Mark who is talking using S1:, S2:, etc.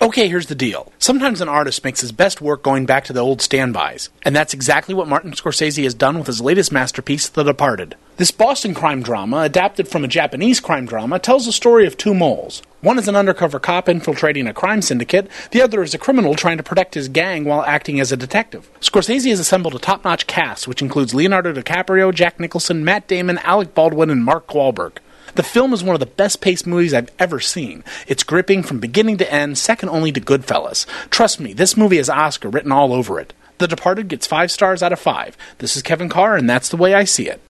S1: Okay, here's the deal. Sometimes an artist makes his best work going back to the old standbys, and that's exactly what Martin Scorsese has done with his latest masterpiece, The Departed. This Boston crime drama, adapted from a Japanese crime drama, tells the story of two moles. One is an undercover cop infiltrating a crime syndicate, the other is a criminal trying to protect his gang while acting as a detective. Scorsese has assembled a top-notch cast, which includes Leonardo DiCaprio, Jack Nicholson, Matt Damon, Alec Baldwin, and Mark Wahlberg. The film is one of the best-paced movies I've ever seen. It's gripping from beginning to end, second only to Goodfellas. Trust me, this movie has Oscar written all over it. The Departed gets 5 stars out of 5. This is Kevin Carr, and that's the way I see it.